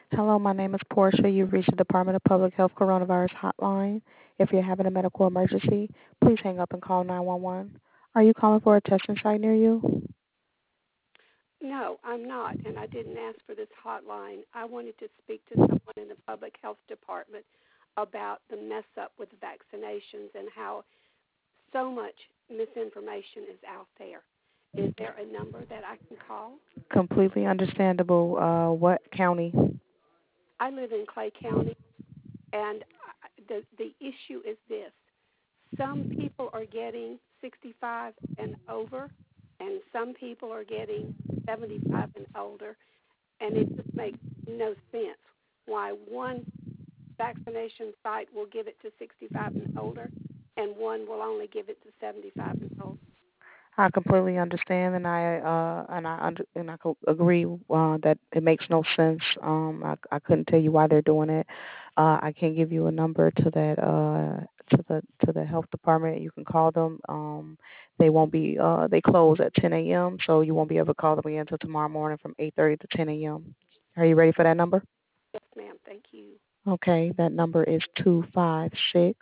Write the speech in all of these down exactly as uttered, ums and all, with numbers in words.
Hello, my name is Portia. You've reached the Department of Public Health Coronavirus Hotline. If you're having a medical emergency, please hang up and call nine one one. Are you calling for a testing site near you? No, I'm not, and I didn't ask for this hotline. I wanted to speak to someone in the public health department about the mess up with the vaccinations and how so much misinformation is out there. Is there a number that I can call? Completely understandable. Uh, what county? I live in Clay County, and the the issue is this. Some people are getting sixty-five and over, and some people are getting seventy-five and older, and it just makes no sense why one vaccination site will give it to sixty-five and older, and one will only give it to seventy-five and older. I completely understand, and I uh, and I under, and I co- agree uh, that it makes no sense. Um, I, I couldn't tell you why they're doing it. Uh, I can give you a number to that uh, to the to the health department. You can call them. Um, they won't be. Uh, they close at ten a m. So you won't be able to call them again until tomorrow morning from eight thirty to ten a m. Are you ready for that number? Yes, ma'am. Thank you. Okay, that number is two five six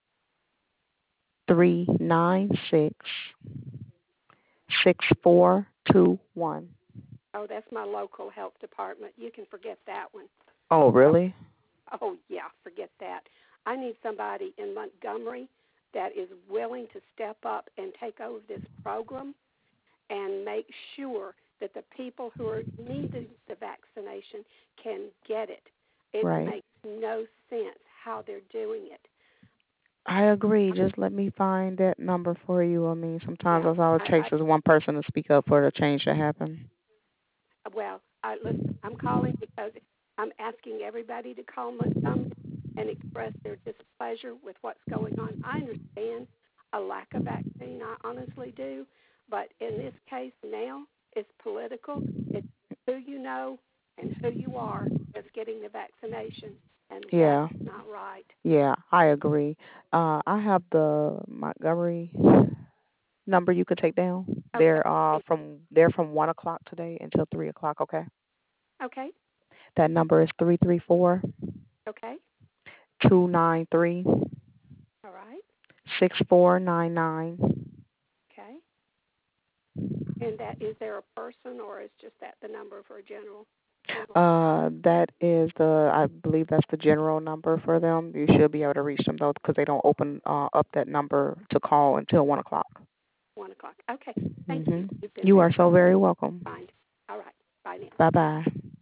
three nine six six four two one. Oh, that's my local health department. You can forget that one. Oh, really? Oh, yeah, forget that. I need somebody in Montgomery that is willing to step up and take over this program and make sure that the people who are needing the vaccination can get it. It Right. makes no sense how they're doing it. I agree. Just let me find that number for you. I mean, sometimes Yeah, that's all it I, takes is one person to speak up for the change to happen. I well, I listen. I'm calling because I'm asking everybody to call Montgomery and express their displeasure with what's going on. I understand a lack of vaccine. I honestly do, but in this case now, it's political. It's who you know and who you are that's getting the vaccination, and Yeah. that's not right. Yeah, I agree. Uh, I have the Montgomery number you could take down. They're uh Okay. from they're from one o'clock today until three o'clock. Okay. Okay. That number is three three four Okay. two nine three All right. six four nine nine. Okay. And that is there a person or is just that the number for a general? general? Uh, that is the, I believe that's the general number for them. You should be able to reach them though, because they don't open uh, up that number to call until one o'clock. One o'clock. Okay. Thank you. Mhm. You've been You very are so very welcome. kind. All right. Bye now. Bye bye.